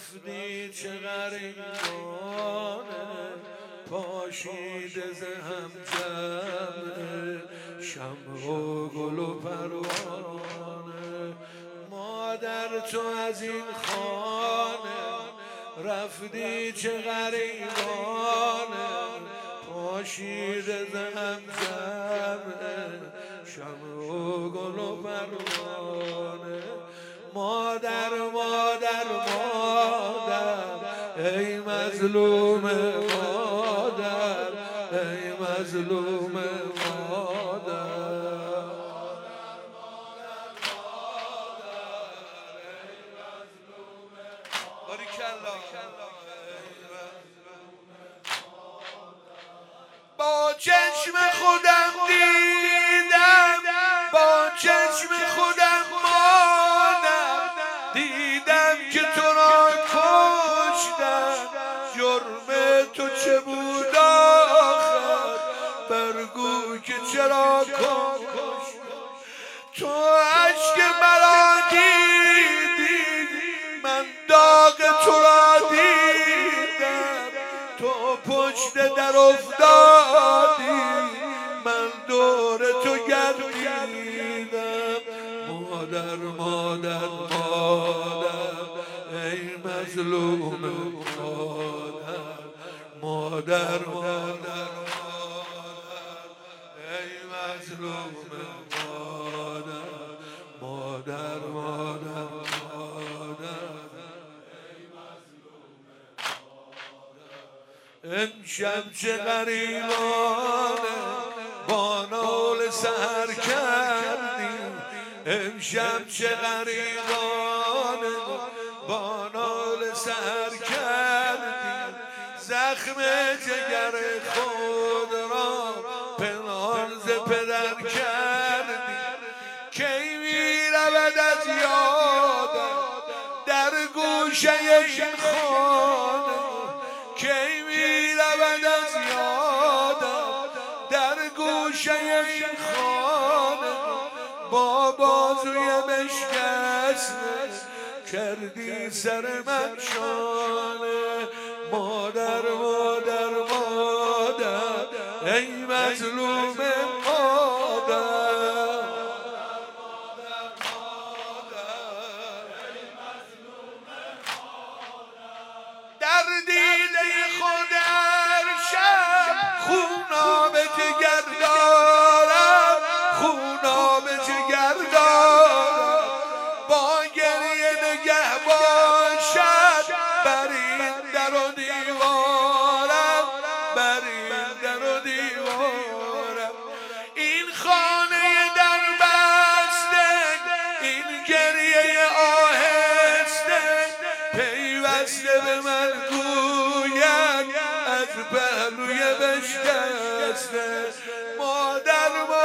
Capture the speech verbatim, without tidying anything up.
رفتی چه غریبانه پاشیده ز هم جمع شمع و گل و پروانه. مادر تو از این خانه رفتی چه غریبانه پاشیده ز هم جمع شمع و گل و پروانه. مادر مادر مادر ای مظلوم مادر ای مظلوم مادر. با چشم خودم دیدم با چشم خودم مادم دیدم که تو را کشتم. جرم تو چه بود آخر برگو که چرا کشتم. تو عشق مرا دیدی من داغ تو را دیدم. تو پشت در افتادی من دور تو گردیدم. مادر مادر مادر ای مظلوم مادر مادر مادر ای مظلوم مادر مادر مادر امشب چه غریبانه با ناله سحر کردیم. امشب چه غریبانه با ناله سحر کردیم. زخم جگر خود را پنهان ز پدر کردیم. کی می رود از یادم در گوشه این خانه کی می رود از یادم در گوشه این خانه. با بازوی مشکسته کردی سر من شانه. مادر مادر مادر ای مظلوم مادر در دیده خود شب خوناب جگر دارم خوناب جگر دارم. با گریه نگه باشد بر این در و دیوارم بر این در و دیوارم. این خانه در بسته این گریه آهسته پیوسته به من گوید از پهلوی بشکسته. مادر